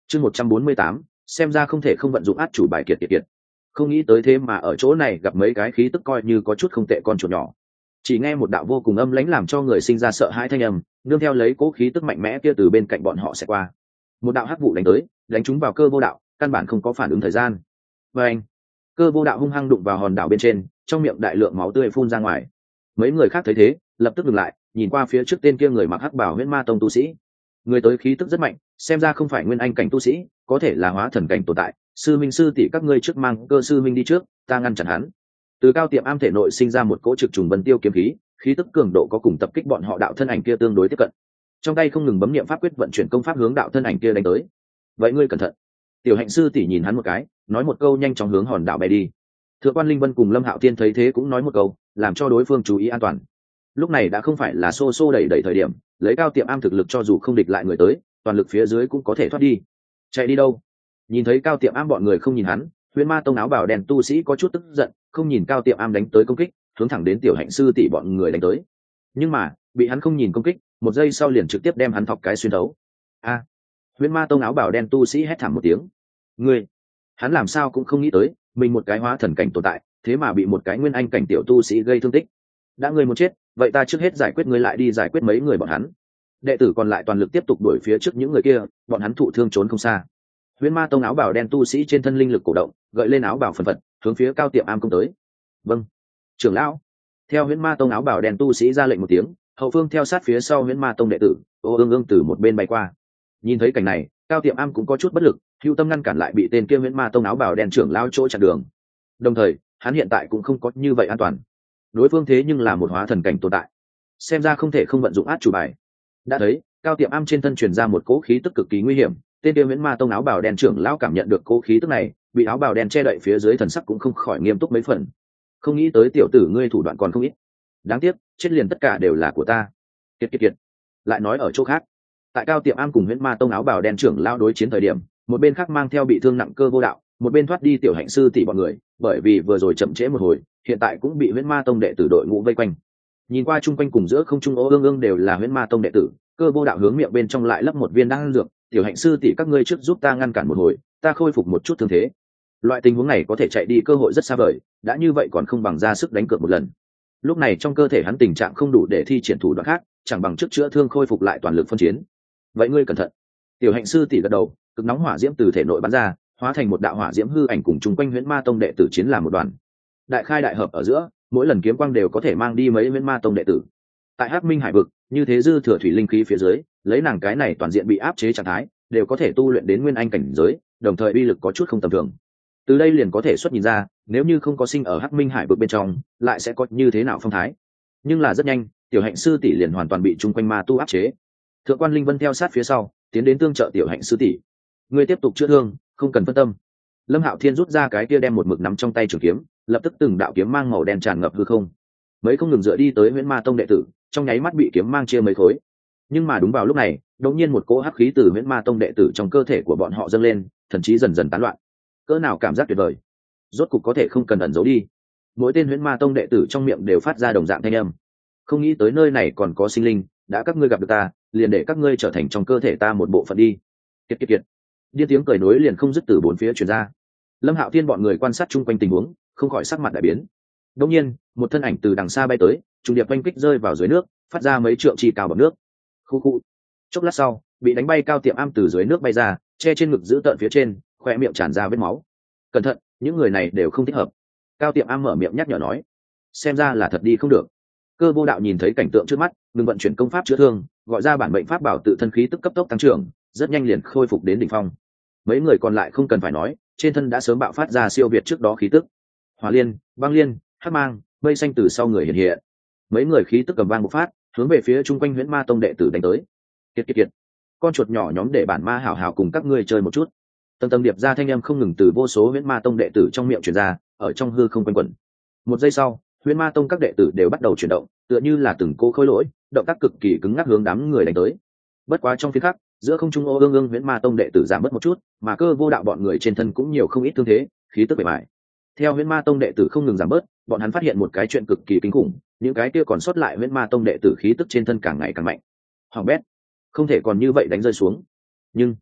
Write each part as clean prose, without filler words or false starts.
chương 148, xem ra không thể không vận dụng át chủ bài kiệt. Không nghĩ tới thế mà ở chỗ này gặp mấy cái khí tức coi như có chút không tệ con chuột nhỏ. Chỉ nghe một đạo vô cùng âm lãnh làm cho người sinh ra sợ hãi thanh âm, nương theo lấy cố khí tức mạnh mẽ kia từ bên cạnh bọn họ sẽ qua. Một đạo hắc vụ đánh tới, đánh chúng vào Cơ Vô Đạo, căn bản không có phản ứng thời gian. Và anh, Cơ Vô Đạo hung hăng đụng vào hòn đảo bên trên, trong miệng đại lượng máu tươi phun ra ngoài. Mấy người khác thấy thế, lập tức dừng lại, nhìn qua phía trước tên kia người mặc hắc bào Huyễn Ma Tông tu sĩ. Người tới khí tức rất mạnh, xem ra không phải nguyên anh cảnh tu sĩ, có thể là hóa thần cảnh tồn tại. Sư minh sư tỷ các ngươi trước mang Cơ sư minh đi trước, ta ngăn chặn hắn. Từ Cao Tiệm Am thể nội sinh ra một cỗ trực trùng vân tiêu kiếm khí, khí tức cường độ có cùng tập kích bọn họ đạo thân ảnh kia tương đối tiếp cận. Trong tay không ngừng bấm niệm pháp quyết vận chuyển công pháp hướng đạo thân ảnh kia đánh tới. Vậy ngươi cẩn thận. Tiểu Hạnh sư tỷ nhìn hắn một cái, nói một câu nhanh chóng hướng hòn đảo bay đi. Thượng quan Linh Vân cùng Lâm Hạo Thiên thấy thế cũng nói một câu, làm cho đối phương chú ý an toàn. Lúc này đã không phải là xô xô đẩy đẩy thời điểm, lấy Cao Tiệm Am thực lực cho dù không địch lại người tới, toàn lực phía dưới cũng có thể thoát đi. Chạy đi đâu? Nhìn thấy Cao Tiệm Am bọn người không nhìn hắn, Huyễn Ma Tông áo bào đen tu sĩ có chút tức giận, không nhìn Cao Tiệm Am đánh tới công kích, hướng thẳng đến Tiểu Hạnh sư tỷ bọn người đánh tới. Nhưng mà, bị hắn không nhìn công kích, một giây sau liền trực tiếp đem hắn thọc cái xuyên thấu. A! Huyễn Ma Tông áo bào đen tu sĩ hét thảm một tiếng. Ngươi! Hắn làm sao cũng không nghĩ tới, mình một cái hóa thần cảnh tồn tại, thế mà bị một cái nguyên anh cảnh tiểu tu sĩ gây thương tích. Đã ngươi muốn chết, vậy ta trước hết giải quyết ngươi lại đi giải quyết mấy người bọn hắn. Đệ tử còn lại toàn lực tiếp tục đuổi phía trước những người kia, bọn hắn thụ thương trốn không xa. Huyễn Ma Tông áo bào đen tu sĩ trên thân linh lực cổ động, gợi lên áo bào phần phật, hướng phía Cao Tiệm Am công tới. Vâng, trưởng lão. Theo Huyễn Ma Tông áo bào đen tu sĩ ra lệnh một tiếng, hậu phương theo sát phía sau Huyễn Ma Tông đệ tử, ương từ một bên bay qua. Nhìn thấy cảnh này, Cao Tiệm Am cũng có chút bất lực, hưu tâm ngăn cản lại bị tên kia Huyễn Ma Tông áo bào đen trưởng lão chỗ chặn đường. Đồng thời, hắn hiện tại cũng không có như vậy an toàn. Đối phương thế nhưng là một hóa thần cảnh tồn tại, xem ra không thể không vận dụng át chủ bài. Đã thấy, Cao Tiệm Am trên thân truyền ra một cỗ khí tức cực kỳ nguy hiểm, tên kia Huyễn Ma Tông áo bào đen trưởng lão cảm nhận được cỗ khí tức này, bị áo bào đen che đậy phía dưới thần sắc cũng không khỏi nghiêm túc mấy phần. Không nghĩ tới tiểu tử ngươi thủ đoạn còn không ít. Đáng tiếc, chết liền tất cả đều là của ta. Kiệt. Lại nói ở chỗ khác, tại Cao Tiệm Am cùng Huyễn Ma Tông áo bào đen trưởng lão đối chiến thời điểm, một bên khác mang theo bị thương nặng Cơ Vô Đạo, một bên thoát đi Tiểu Hạnh sư tỷ bọn người, bởi vì vừa rồi chậm trễ một hồi, hiện tại cũng bị Huyễn Ma Tông đệ tử đội ngũ vây quanh. Nhìn qua chung quanh cùng giữa không trung ương đều là Huyễn Ma Tông đệ tử, Cơ Vô Đạo hướng miệng bên trong lại lấp một viên đan dược. Tiểu Hạnh sư tỷ các ngươi trước giúp ta ngăn cản một hồi, ta khôi phục một chút thương thế. Loại tình huống này có thể chạy đi cơ hội rất xa vời, đã như vậy còn không bằng ra sức đánh cược một lần. Lúc này trong cơ thể hắn tình trạng không đủ để thi triển thủ đoạn khác, chẳng bằng trước chữa thương khôi phục lại toàn lực phân chiến. Vậy ngươi cẩn thận. Tiểu Hạnh sư tỷ gật đầu, cực nóng hỏa diễm từ thể nội bắn ra, hóa thành một đạo hỏa diễm hư ảnh cùng chung quanh Huyễn Ma Tông đệ tử chiến làm một đoàn. Đại khai đại hợp ở giữa, mỗi lần kiếm quang đều có thể mang đi mấy Huyễn Ma Tông đệ tử. Tại Hắc Minh Hải vực, như thế dư thừa thủy linh khí phía dưới, lấy nàng cái này toàn diện bị áp chế trạng thái, đều có thể tu luyện đến nguyên anh cảnh giới, đồng thời uy lực có chút không tầm thường. Từ đây liền có thể xuất nhìn ra, nếu như không có sinh ở Hắc Minh Hải vực bên trong, lại sẽ có như thế nào phong thái. Nhưng là rất nhanh, Tiểu Hạnh sư tỷ liền hoàn toàn bị chung quanh ma tu áp chế. Thượng quan Linh Vân theo sát phía sau, tiến đến tương trợ Tiểu Hạnh sư tỷ. Ngươi tiếp tục chữa thương, không cần phân tâm. Lâm Hạo Thiên rút ra cái kia đem một mực nắm trong tay trường kiếm, lập tức từng đạo kiếm mang màu đen tràn ngập hư không. Mấy không ngừng dựa đi tới Huyễn Ma Tông đệ tử, trong nháy mắt bị kiếm mang chia mấy khối. Nhưng mà đúng vào lúc này, đột nhiên một cỗ hắc khí từ Huyễn Ma Tông đệ tử trong cơ thể của bọn họ dâng lên, thần trí dần dần tán loạn. Cỡ nào cảm giác tuyệt vời, rốt cục có thể không cần ẩn giấu đi. Mỗi tên Huyễn Ma Tông đệ tử trong miệng đều phát ra đồng dạng thanh âm. Không nghĩ tới nơi này còn có sinh linh, đã các ngươi gặp được ta, liền để các ngươi trở thành trong cơ thể ta một bộ phận đi. Kiệt. Điên tiếng cười nối liền không dứt từ bốn phía truyền ra. Lâm Hạo Thiên bọn người quan sát chung quanh tình huống, không khỏi sắc mặt đại biến. Đột nhiên, một thân ảnh từ đằng xa bay tới, trùng điệp oanh kích rơi vào dưới nước, phát ra mấy trượng chi cao bằng nước. Khu. Chốc lát sau, bị đánh bay Cao Tiệm Am từ dưới nước bay ra, che trên ngực giữ tợn phía trên, khoe miệng tràn ra vết máu. Cẩn thận, những người này đều không thích hợp. Cao Tiệm Am mở miệng nhắc nhở nói. Xem ra là thật đi không được. Cơ Vô Đạo nhìn thấy cảnh tượng trước mắt, ngừng vận chuyển công pháp chữa thương, gọi ra bản mệnh pháp bảo tự thân khí tức cấp tốc tăng trưởng, rất nhanh liền khôi phục đến đỉnh phong. Mấy người còn lại không cần phải nói, trên thân đã sớm bạo phát ra siêu việt trước đó khí tức. Hỏa liên, băng liên, hắc mang, mây xanh từ sau người hiện hiện. Mấy người khí tức cầm vang một phát, hướng về phía chung quanh Huyễn Ma Tông đệ tử đánh tới. Kiệt. Con chuột nhỏ nhóm để bản ma hảo hảo cùng các ngươi chơi một chút. Tầng tầng điệp ra thanh âm không ngừng từ vô số Huyễn Ma Tông đệ tử trong miệng truyền ra, ở trong hư không quanh quẩn. Một giây sau, Huyễn Ma Tông các đệ tử đều bắt đầu chuyển động, tựa như là từng cô khối lỗi, động tác cực kỳ cứng ngắc hướng đám người đánh tới. Bất quá trong phía khác, giữa không trung ương Huyễn Ma Tông đệ tử giảm bớt một chút, mà Cơ Vô Đạo bọn người trên thân cũng nhiều không ít thương thế, khí tức bề bại. Theo Huyễn Ma Tông đệ tử không ngừng giảm bớt, bọn hắn phát hiện một cái chuyện cực kỳ kinh khủng, những cái kia còn sót lại Huyễn Ma Tông đệ tử khí tức trên thân càng ngày càng mạnh. Hoàng bét, không thể còn như vậy đánh rơi xuống. Nhưng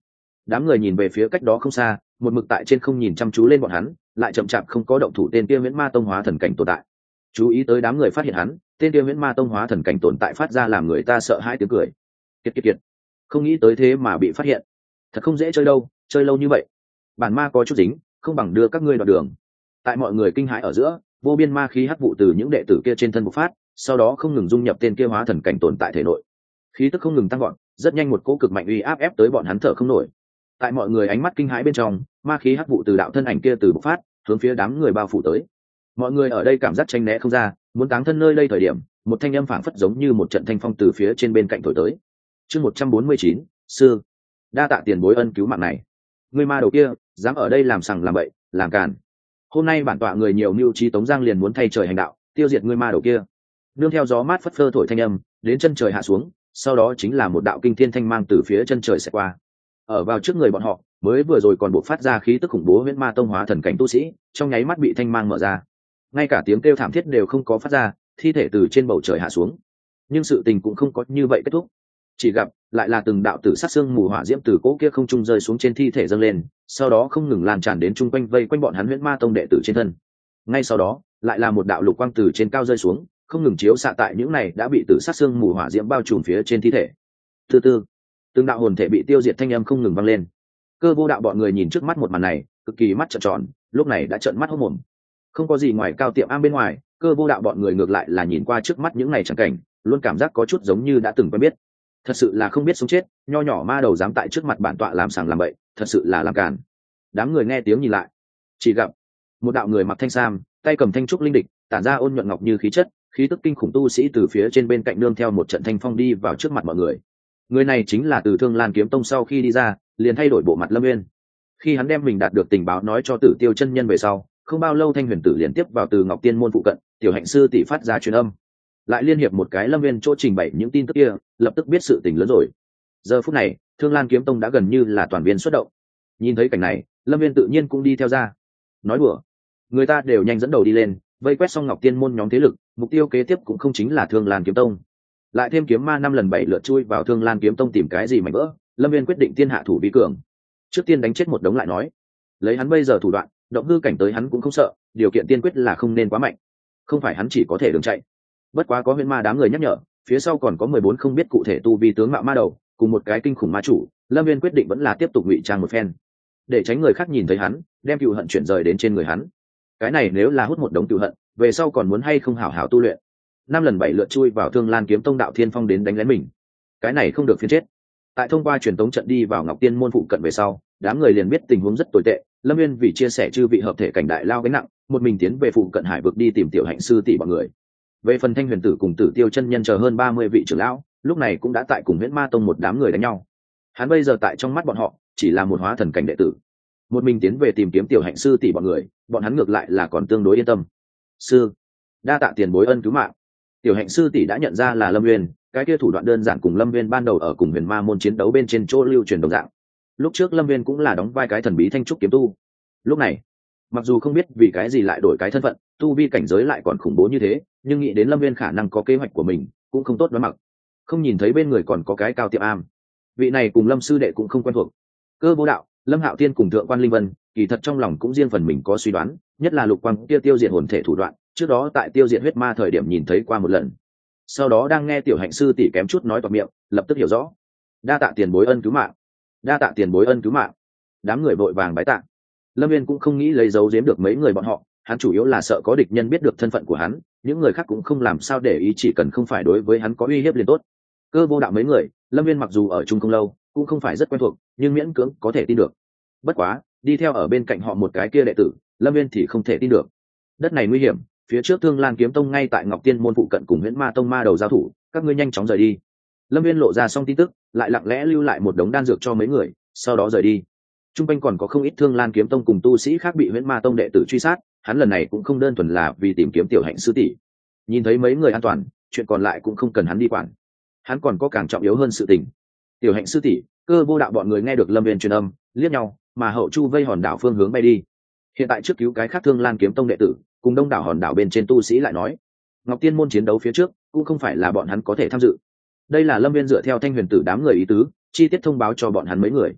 Đám người nhìn về phía cách đó không xa, một mực tại trên không nhìn chăm chú lên bọn hắn, lại chậm chạp không có động thủ tên kia Huyễn Ma Tông hóa thần cảnh tồn tại. Chú ý tới đám người phát hiện hắn, tên kia Huyễn Ma Tông hóa thần cảnh tồn tại phát ra làm người ta sợ hãi tiếng cười. Kiệt kiệt kiệt, không nghĩ tới thế mà bị phát hiện. Thật không dễ chơi đâu, chơi lâu như vậy. Bản ma có chút dính, không bằng đưa các ngươi đoạn đường. Tại mọi người kinh hãi ở giữa, vô biên ma khí hắc vụ từ những đệ tử kia trên thân bộc phát, sau đó không ngừng dung nhập tên kia hóa thần cảnh tồn tại thể nội. Khí tức không ngừng tăng gọn, rất nhanh một cỗ cực mạnh uy áp ép tới bọn hắn thở không nổi. Tại mọi người ánh mắt kinh hãi bên trong, ma khí hắc vụ từ đạo thân ảnh kia từ bộc phát, hướng phía đám người bao phủ tới. Mọi người ở đây cảm giác tranh né không ra, muốn táng thân nơi đây thời điểm, một thanh âm phảng phất giống như một trận thanh phong từ phía trên bên cạnh thổi tới. Chương 149, sư, đa tạ tiền bối ân cứu mạng này. Người ma đầu kia, dám ở đây làm sằng làm bậy, làm càn. Hôm nay bản tọa người nhiều mưu trí Tống Giang liền muốn thay trời hành đạo, tiêu diệt người ma đầu kia. Nương theo gió mát phất phơ thổi thanh âm, đến chân trời hạ xuống, sau đó chính là một đạo kinh thiên thanh mang từ phía chân trời sẽ qua. Ở vào trước người bọn họ, mới vừa rồi còn bộc phát ra khí tức khủng bố Huyễn Ma Tông hóa thần cảnh tu sĩ, trong nháy mắt bị thanh mang mở ra. Ngay cả tiếng kêu thảm thiết đều không có phát ra, thi thể từ trên bầu trời hạ xuống. Nhưng sự tình cũng không có như vậy kết thúc. Chỉ gặp lại là từng đạo tử sát xương mù hỏa diễm từ cỗ kia không trung rơi xuống trên thi thể dâng lên, sau đó không ngừng lan tràn đến chung quanh vây quanh bọn hắn Huyễn Ma Tông đệ tử trên thân. Ngay sau đó, lại là một đạo lục quang từ trên cao rơi xuống, không ngừng chiếu xạ tại những này đã bị tử sát xương mù hỏa diễm bao trùm phía trên thi thể. Từ từ, từng đạo hồn thể bị tiêu diệt thanh âm không ngừng vang lên. Cơ Vô Đạo bọn người nhìn trước mắt một màn này, cực kỳ mắt trợn tròn, lúc này đã trợn mắt hốt mồm. Không có gì ngoài Cao Tiệm Am bên ngoài, Cơ Vô Đạo bọn người ngược lại là nhìn qua trước mắt những này chẳng cảnh, luôn cảm giác có chút giống như đã từng quen biết. Thật sự là không biết sống chết, nho nhỏ ma đầu dám tại trước mặt bản tọa làm sàng làm bậy, thật sự là làm càn. Đám người nghe tiếng nhìn lại, chỉ gặp một đạo người mặc thanh sam, tay cầm thanh trúc linh địch, tản ra ôn nhuận ngọc như khí chất, khí tức kinh khủng tu sĩ từ phía trên bên cạnh nương theo một trận thanh phong đi vào trước mặt mọi người. Người này chính là từ Thương Lan Kiếm Tông sau khi đi ra, liền thay đổi bộ mặt Lâm Nguyên. Khi hắn đem mình đạt được tình báo nói cho Tử Tiêu chân nhân về sau, không bao lâu Thanh Huyền Tử liền tiếp vào từ Ngọc Tiên môn phụ cận, tiểu hạnh sư tỷ phát ra truyền âm, lại liên hiệp một cái Lâm Nguyên chỗ trình bày những tin tức kia, lập tức biết sự tình lớn rồi. Giờ phút này, Thương Lan Kiếm Tông đã gần như là toàn viên xuất động. Nhìn thấy cảnh này, Lâm Nguyên tự nhiên cũng đi theo ra. Nói đùa, người ta đều nhanh dẫn đầu đi lên, vây quét xong Ngọc Tiên môn nhóm thế lực, mục tiêu kế tiếp cũng không chính là Thương Lan Kiếm Tông. Lại thêm kiếm ma 5 lần 7 lượt chui vào Thương Lan Kiếm Tông tìm cái gì mảnh vỡ, Lâm Viên quyết định tiên hạ thủ vi cường. Trước tiên đánh chết một đống lại nói, lấy hắn bây giờ thủ đoạn, động hư cảnh tới hắn cũng không sợ, điều kiện tiên quyết là không nên quá mạnh. Không phải hắn chỉ có thể đường chạy. Bất quá có Huyễn Ma đám người nhắc nhở, phía sau còn có 14 không biết cụ thể tu vi tướng mạo ma đầu, cùng một cái kinh khủng ma chủ, Lâm Viên quyết định vẫn là tiếp tục ngụy trang một phen, để tránh người khác nhìn thấy hắn, đem cừu hận chuyển rời đến trên người hắn. Cái này nếu là hút một đống cừu hận, về sau còn muốn hay không hảo hảo tu luyện. 5 lần 7 lượt chui vào Thương Lan Kiếm Tông đạo thiên phong đến đánh lén mình, cái này không được phiền chết. Tại thông qua truyền tống trận đi vào Ngọc Tiên môn phụ cận về sau, đám người liền biết tình huống rất tồi tệ. Lâm Nguyên vì chia sẻ chư vị hợp thể cảnh đại lao gánh nặng, một mình tiến về phụ cận hải vực đi tìm tiểu hạnh sư tỷ bọn người. Về phần Thanh Huyền Tử cùng Tử Tiêu chân nhân chờ hơn 30 vị trưởng lão, lúc này cũng đã tại cùng Huyễn Ma Tông một đám người đánh nhau. Hắn bây giờ tại trong mắt bọn họ chỉ là một hóa thần cảnh đệ tử, một mình tiến về tìm kiếm tiểu hạnh sư tỷ bọn người, bọn hắn ngược lại là còn tương đối yên tâm. Sư, đa tạ tiền bối ân cứu mạng. Tiểu hạnh sư tỷ đã nhận ra là Lâm Nguyên, cái kia thủ đoạn đơn giản cùng Lâm Nguyên ban đầu ở cùng Huyền Ma môn chiến đấu bên trên chỗ lưu truyền đồng dạng. Lúc trước Lâm Nguyên cũng là đóng vai cái thần bí thanh trúc kiếm tu. Lúc này, mặc dù không biết vì cái gì lại đổi cái thân phận, tu vi cảnh giới lại còn khủng bố như thế, nhưng nghĩ đến Lâm Nguyên khả năng có kế hoạch của mình, cũng không tốt đoán mặc. Không nhìn thấy bên người còn có cái Cao Tiệm Am, vị này cùng Lâm sư đệ cũng không quen thuộc. Cơ Vô Đạo, Lâm Hạo Tiên cùng Thượng Quan Linh Vân, kỳ thật trong lòng cũng riêng phần mình có suy đoán, nhất là Lục Quang kia tiêu diệt hồn thể thủ đoạn, trước đó tại tiêu diệt huyết ma thời điểm nhìn thấy qua một lần. Sau đó đang nghe tiểu hạnh sư tỷ kém chút nói toạc miệng, lập tức hiểu rõ. Đa tạ tiền bối ân cứu mạng, đa tạ tiền bối ân cứu mạng. Đám người vội vàng bái tạ. Lâm Viên cũng không nghĩ lấy giấu giếm được mấy người bọn họ, hắn chủ yếu là sợ có địch nhân biết được thân phận của hắn, những người khác cũng không làm sao để ý, chỉ cần không phải đối với hắn có uy hiếp liền tốt. Cơ Vô Đạo mấy người, Lâm Viên mặc dù ở chung không lâu, cũng không phải rất quen thuộc, nhưng miễn cưỡng có thể tin được. Bất quá, đi theo ở bên cạnh họ một cái kia đệ tử, Lâm Viên thì không thể tin được. Đất này nguy hiểm, phía trước Thương Lan Kiếm Tông ngay tại Ngọc Tiên môn phụ cận cùng Huyễn Ma Tông ma đầu giao thủ, các ngươi nhanh chóng rời đi. Lâm Viên lộ ra xong tin tức, lại lặng lẽ lưu lại một đống đan dược cho mấy người, sau đó rời đi. Trung quanh còn có không ít Thương Lan Kiếm Tông cùng tu sĩ khác bị Huyễn Ma Tông đệ tử truy sát, hắn lần này cũng không đơn thuần là vì tìm kiếm tiểu hạnh sư tỷ. Nhìn thấy mấy người an toàn, chuyện còn lại cũng không cần hắn đi quản. Hắn còn có càng trọng yếu hơn sự tình. Tiểu hạnh sư tỷ, Cơ Vô Đạo bọn người nghe được Lâm Viên truyền âm, liếc nhau, mà hậu chu vây hòn đảo phương hướng bay đi. Hiện tại trước cứu cái khác Thương Lan Kiếm Tông đệ tử, cùng đông đảo hòn đảo bên trên tu sĩ lại nói, Ngọc Tiên môn chiến đấu phía trước cũng không phải là bọn hắn có thể tham dự. Đây là Lâm Viên dựa theo Thanh Huyền Tử đám người ý tứ, chi tiết thông báo cho bọn hắn mấy người.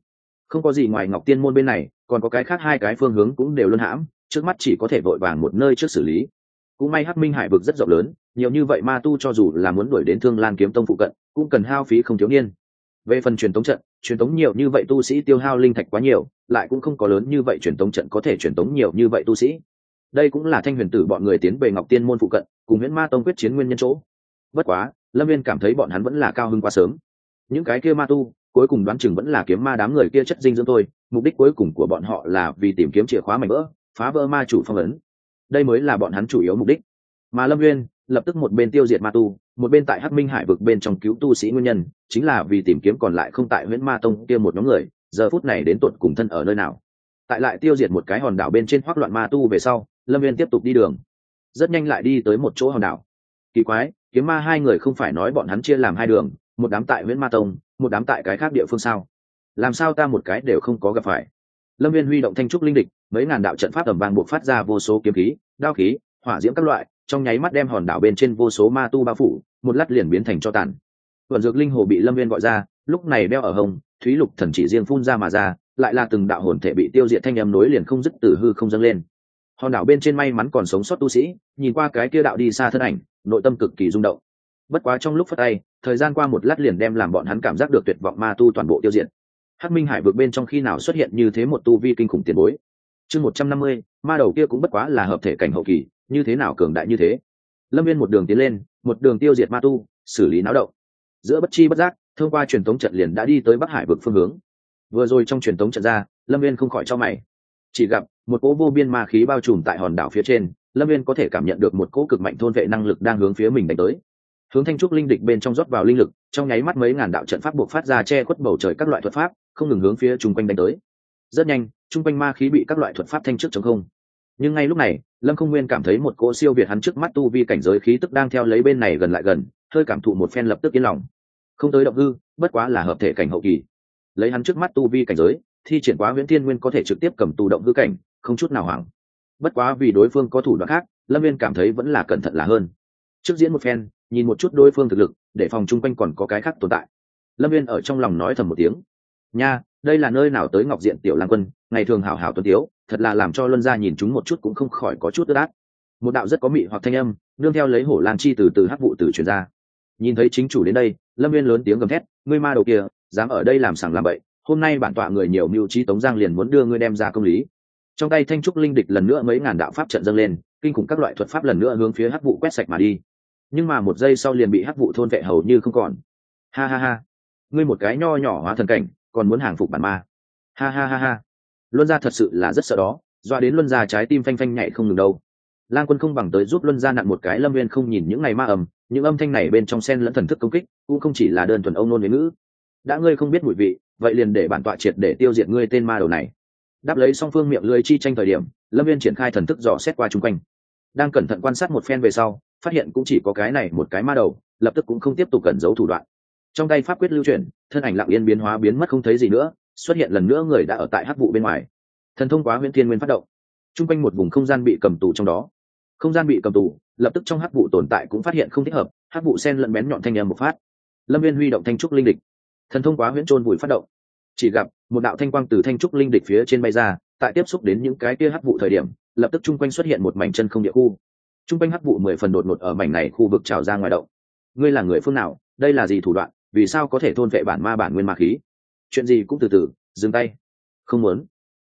Không có gì ngoài Ngọc Tiên môn bên này, còn có cái khác hai cái phương hướng cũng đều luân hãm, trước mắt chỉ có thể vội vàng một nơi trước xử lý. Cũng may Hắc Minh Hải vực rất rộng lớn, nhiều như vậy ma tu cho dù là muốn đuổi đến Thương Lan Kiếm Tông phụ cận, cũng cần hao phí không thiếu niên. Về phần truyền tống trận, truyền tống nhiều như vậy tu sĩ tiêu hao linh thạch quá nhiều, lại cũng không có lớn như vậy truyền tống trận có thể truyền tống nhiều như vậy tu sĩ. Đây cũng là Thanh Huyền Tử bọn người tiến về Ngọc Tiên môn phụ cận, cùng Huyễn Ma Tông quyết chiến nguyên nhân chỗ. Bất quá, Lâm Viên cảm thấy bọn hắn vẫn là cao hứng quá sớm. Những cái kia ma tu, cuối cùng đoán chừng vẫn là kiếm ma đám người kia chất dinh dưỡng thôi, mục đích cuối cùng của bọn họ là vì tìm kiếm chìa khóa mảnh vỡ, phá vỡ ma chủ phong ấn. Đây mới là bọn hắn chủ yếu mục đích. Mà Lâm Nguyên lập tức một bên tiêu diệt ma tu, một bên tại Hắc Minh Hải vực bên trong cứu tu sĩ nguyên nhân, chính là vì tìm kiếm còn lại không tại Huyễn Ma Tông kia một nhóm người, giờ phút này đến tụt cùng thân ở nơi nào. Tại lại tiêu diệt một cái hòn đảo bên trên hoắc loạn ma tu về sau, Lâm Nguyên tiếp tục đi đường. Rất nhanh lại đi tới một chỗ hòn đảo. Kỳ quái, kiếm ma hai người không phải nói bọn hắn chia làm hai đường, một đám tại Huyễn Ma Tông, một đám tại cái khác địa phương sao? Làm sao ta một cái đều không có gặp phải? Lâm Viên huy động thanh trúc linh địch, mấy ngàn đạo trận pháp tầm vang buộc phát ra vô số kiếm khí, đao khí, hỏa diễm các loại, trong nháy mắt đem hòn đảo bên trên vô số ma tu bao phủ, một lát liền biến thành tro tàn. Vận dược linh hồ bị Lâm Viên gọi ra, lúc này đeo ở hông, thúy lục thần chỉ riêng phun ra mà ra, lại là từng đạo hồn thể bị tiêu diệt thanh âm nối liền không dứt từ hư không dâng lên. Hòn đảo bên trên may mắn còn sống sót tu sĩ, nhìn qua cái kia đạo đi xa thân ảnh, nội tâm cực kỳ rung động. Bất quá trong lúc phất tay, thời gian qua một lát liền đem làm bọn hắn cảm giác được tuyệt vọng ma tu toàn bộ tiêu diệt. Hắc Minh Hải vực bên trong khi nào xuất hiện như thế một tu vi kinh khủng tiền bối. Chương 150, ma đầu kia cũng bất quá là hợp thể cảnh hậu kỳ, như thế nào cường đại như thế. Lâm Viên một đường tiến lên, một đường tiêu diệt ma tu, xử lý náo động. Giữa bất chi bất giác, thông qua truyền tống trận liền đã đi tới Bắc Hải vực phương hướng. Vừa rồi trong truyền tống trận ra, Lâm Viên không khỏi chau mày. Chỉ gặp một cỗ vô biên ma khí bao trùm tại hòn đảo phía trên, Lâm Viên có thể cảm nhận được một cỗ cực mạnh thôn vệ năng lực đang hướng phía mình đánh tới. Hướng thanh trúc linh địch bên trong rót vào linh lực, trong nháy mắt mấy ngàn đạo trận pháp buộc phát ra che khuất bầu trời các loại thuật pháp, không ngừng hướng phía chung quanh đánh tới. Rất nhanh, chung quanh ma khí bị các loại thuật pháp thanh trước chống không. Nhưng ngay lúc này, Lâm Không Nguyên cảm thấy một cỗ siêu việt hắn trước mắt tu vi cảnh giới khí tức đang theo lấy bên này gần lại gần, hơi cảm thụ một phen lập tức yên lòng. Không tới động hư, bất quá là hợp thể cảnh hậu kỳ. Lấy hắn trước mắt tu vi cảnh giới, thi triển quá Huyễn Thiên Nguyên có thể trực tiếp cầm tu động hư cảnh, không chút nào hoảng. Bất quá vì đối phương có thủ đoạn khác, Lâm Viên cảm thấy vẫn là cẩn thận là hơn. Trước diễn một phen, nhìn một chút đối phương thực lực, để phòng chung quanh còn có cái khác tồn tại. Lâm Viên ở trong lòng nói thầm một tiếng. Nha, đây là nơi nào tới Ngọc Diện tiểu lang quân, ngày thường hảo hảo tuấn tiếu, thật là làm cho Luân gia nhìn chúng một chút cũng không khỏi có chút ướt át. Một đạo rất có mị hoặc thanh âm, nương theo lấy hổ lang chi từ hắc vụ từ truyền ra. Nhìn thấy chính chủ đến đây, Lâm Viên lớn tiếng gầm thét, ngươi ma đầu kia, dám ở đây làm sảng làm bậy, hôm nay bản tọa người nhiều mưu trí Tống Giang liền muốn đưa ngươi đem ra công lý. Trong tay thanh trúc linh địch lần nữa mấy ngàn đạo pháp trận dâng lên, kinh khủng các loại thuật pháp lần nữa hướng phía hắc vụ quét sạch mà đi. Nhưng mà một giây sau liền bị hắc vụ thôn vệ hầu như không còn. Ha ha ha, ngươi một cái nho nhỏ hóa thần cảnh, còn muốn hàng phục bản ma. Ha ha ha ha, Luân gia thật sự là rất sợ đó, doa đến Luân gia trái tim phanh phanh nhảy không ngừng đâu. Lang Quân không bằng tới giúp Luân gia nặn một cái. Lâm Viên không nhìn những ngày ma ầm, những âm thanh này bên trong xen lẫn thần thức công kích, cũng không chỉ là đơn thuần ông nôn với ngữ. Đã ngươi không biết mùi vị, vậy liền để bản tọa triệt để tiêu diệt ngươi tên ma đầu này. Đáp lấy song phương miệng lưỡi chi tranh thời điểm, Lâm Viên triển khai thần thức dò xét qua chung quanh, đang cẩn thận quan sát một phen về sau, phát hiện cũng chỉ có cái này một cái ma đầu, lập tức cũng không tiếp tục cẩn giấu thủ đoạn. Trong tay pháp quyết lưu chuyển, thân ảnh lặng yên biến hóa biến mất không thấy gì nữa, xuất hiện lần nữa người đã ở tại hắc vụ bên ngoài. Thần thông quá Huyễn Thiên Nguyên phát động, chung quanh một vùng không gian bị cầm tù trong đó. Không gian bị cầm tù, lập tức trong hắc vụ tồn tại cũng phát hiện không thích hợp, hắc vụ sen lẫn bén nhọn thanh âm một phát. Lâm Viên huy động thanh trúc linh địch, thần thông quá Huyễn Trôn Vùi phát động. Chỉ gặp một đạo thanh quang từ thanh trúc linh địch phía trên bay ra, tại tiếp xúc đến những cái kia hắc vụ thời điểm, lập tức chung quanh xuất hiện một mảnh chân không địa khu. Chung quanh hắc vụ 10 phần đột ngột ở mảnh này khu vực trào ra ngoài động. Ngươi là người phương nào? Đây là gì thủ đoạn? Vì sao có thể thôn vệ bản ma bản nguyên ma khí? Chuyện gì cũng từ từ, dừng tay. Không muốn.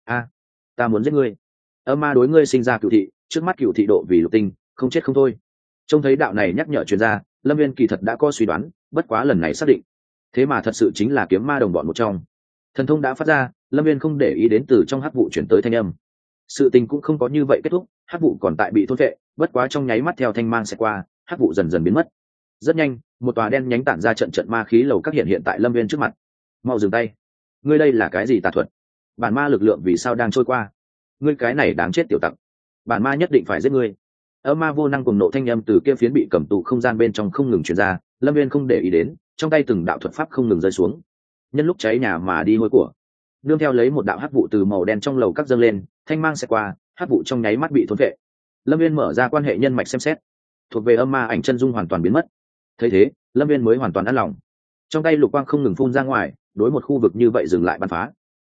Ta muốn giết ngươi. Âm ma đối ngươi sinh ra cựu thị, trước mắt cựu thị độ vì lục tinh, không chết không thôi. Trông thấy đạo này nhắc nhở chuyên gia, Lâm Viên kỳ thật đã có suy đoán, bất quá lần này xác định. Thế mà thật sự chính là kiếm ma đồng bọn một trong. Thần thông đã phát ra, Lâm Viên không để ý đến từ trong hắc vụ chuyển tới thanh âm. Sự tình cũng không có như vậy kết thúc, hắc vụ còn tại bị thôn vệ, bất quá trong nháy mắt theo thanh mang sẽ qua, hắc vụ dần dần biến mất. Rất nhanh, một tòa đen nhánh tản ra trận trận ma khí lầu các hiện tại Lâm Viên trước mặt. Mau dừng tay. Ngươi đây là cái gì tà thuật? Bản ma lực lượng vì sao đang trôi qua? Ngươi cái này đáng chết tiểu tặc. Bản ma nhất định phải giết ngươi. Âm ma vô năng cùng nộ thanh âm từ kia phiến bị cầm tù không gian bên trong không ngừng truyền ra, Lâm Viên không để ý đến, trong tay từng đạo thuật pháp không ngừng rơi xuống. Nhân lúc cháy nhà mà đi hôi của. Nương theo lấy một đạo hắc vụ từ màu đen trong lầu các dâng lên, thanh mang sẽ qua, hắc vụ trong nháy mắt bị thôn vệ. Lâm Viên mở ra quan hệ nhân mạch xem xét, thuộc về âm ma ảnh chân dung hoàn toàn biến mất. Thấy thế, Lâm Viên mới hoàn toàn an lòng. Trong tay lục quang không ngừng phun ra ngoài, đối một khu vực như vậy dừng lại bắn phá.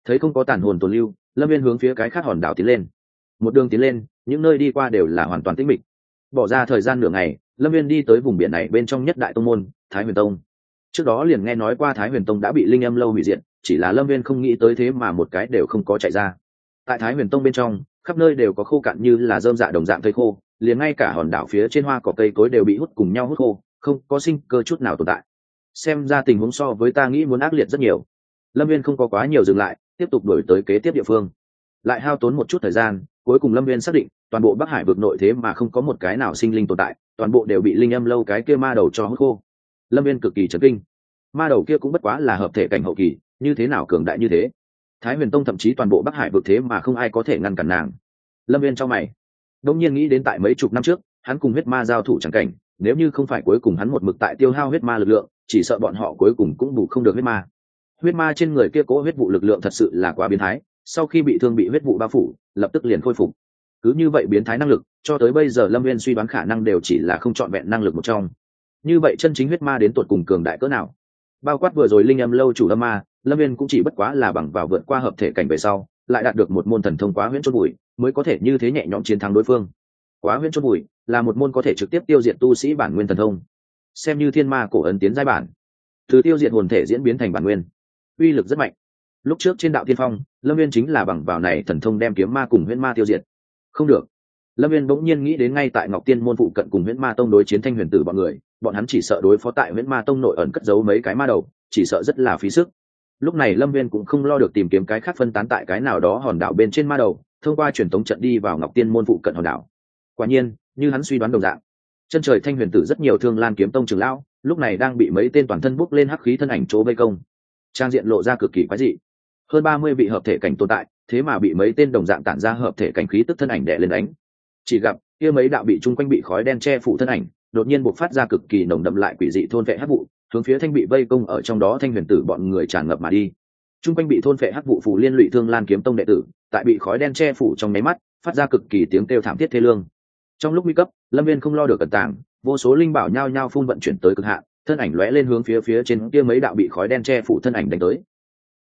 Thấy không có tàn hồn tồn lưu, lâm viên hướng phía cái khác hòn đảo tiến lên. Một đường tiến lên, những nơi đi qua đều là hoàn toàn tĩnh mịch. Bỏ ra thời gian nửa ngày, lâm viên đi tới vùng biển này bên trong nhất đại tông môn Thái Huyền Tông. Trước đó liền nghe nói qua Thái Huyền Tông đã bị linh âm lâu hủy diệt, chỉ là lâm viên không nghĩ tới thế mà một cái đều không có chạy ra. Tại Thái Huyền Tông bên trong, khắp nơi đều có khô cạn như là rơm dạ đồng dạng thây khô, liền ngay cả hòn đảo phía trên hoa cỏ cây cối đều bị hút cùng nhau hút khô, không có sinh cơ chút nào tồn tại. Xem ra tình huống so với ta nghĩ muốn ác liệt rất nhiều. Lâm viên không có quá nhiều dừng lại, tiếp tục đổi tới kế tiếp địa phương. Lại hao tốn một chút thời gian, cuối cùng lâm viên xác định toàn bộ Bắc Hải vực nội thế mà không có một cái nào sinh linh tồn tại, toàn bộ đều bị linh âm lâu cái kia ma đầu cho hút khô. Lâm viên cực kỳ chấn kinh. Ma đầu kia cũng bất quá là hợp thể cảnh hậu kỳ, như thế nào cường đại như thế. Thái Huyền Tông thậm chí toàn bộ Bắc Hải vực thế mà không ai có thể ngăn cản nàng. Lâm viên trong mày đông nhiên nghĩ đến tại mấy chục năm trước hắn cùng huyết ma giao thủ chẳng cảnh, nếu như không phải cuối cùng hắn một mực tại tiêu hao huyết ma lực lượng, chỉ sợ bọn họ cuối cùng cũng bù không được huyết ma. Huyết ma trên người kia cố huyết vụ lực lượng thật sự là quá biến thái, sau khi bị thương bị huyết vụ bao phủ lập tức liền khôi phục. Cứ như vậy biến thái năng lực, cho tới bây giờ lâm viên suy đoán khả năng đều chỉ là không trọn vẹn năng lực một trong. Như vậy chân chính huyết ma đến tột cùng cường đại cỡ nào? Bao quát vừa rồi linh âm lâu chủ âm ma, lâm viên cũng chỉ bất quá là bằng vào vượt qua hợp thể cảnh về sau lại đạt được một môn thần thông quá huyễn chôn bụi mới có thể như thế nhẹ nhõm chiến thắng đối phương. Quá huyễn chôn bụi là một môn có thể trực tiếp tiêu diệt tu sĩ bản nguyên thần thông, xem như thiên ma cổ ấn tiến giai bản, từ tiêu diệt hồn thể diễn biến thành bản nguyên, uy lực rất mạnh. Lúc trước trên đạo tiên phong, lâm viên chính là bằng vào này thần thông đem kiếm ma cùng huyễn ma tiêu diệt. Không được, lâm viên bỗng nhiên nghĩ đến ngay tại Ngọc Tiên môn phụ cận cùng huyễn ma tông đối chiến Thanh Huyền Tử bọn hắn chỉ sợ đối phó tại huyễn ma tông nội ẩn cất giấu mấy cái ma đầu, chỉ sợ rất là phí sức. Lúc này lâm viên cũng không lo được tìm kiếm cái khác phân tán tại cái nào đó hòn đảo bên trên ma đầu, thông qua truyền tống trận đi vào Ngọc Tiên môn phụ cận hòn đảo. Quả nhiên như hắn suy đoán đồng dạng, chân trời Thanh Huyền Tử rất nhiều Thương Lan kiếm tông trưởng lão lúc này đang bị mấy tên toàn thân bốc lên hắc khí thân ảnh chỗ vây công, trang diện lộ ra cực kỳ quái dị. Hơn 30 vị hợp thể cảnh tồn tại, thế mà bị mấy tên đồng dạng tản ra hợp thể cảnh khí tức thân ảnh đè lên đánh. Chỉ gặp kia mấy đạo bị chung quanh bị khói đen che phủ thân ảnh đột nhiên bộc phát ra cực kỳ nồng đậm lại quỷ dị thôn vệ hắc vụ, hướng phía Thanh bị vây công ở trong đó Thanh Huyền Tử bọn người tràn ngập mà đi. Chung quanh bị thôn vệ hắc vụ phủ liên lụy Thương Lan kiếm tông đệ tử, tại bị khói đen che phủ trong nháy mắt, phát ra cực kỳ tiếng kêu thảm thiết thê lương. Trong lúc nguy cấp, lâm viên không lo được cẩn tàng, vô số linh bảo nhao nhao phun vận chuyển tới cực hạn, thân ảnh lóe lên hướng phía trên kia mấy đạo bị khói đen che phủ thân ảnh đánh tới.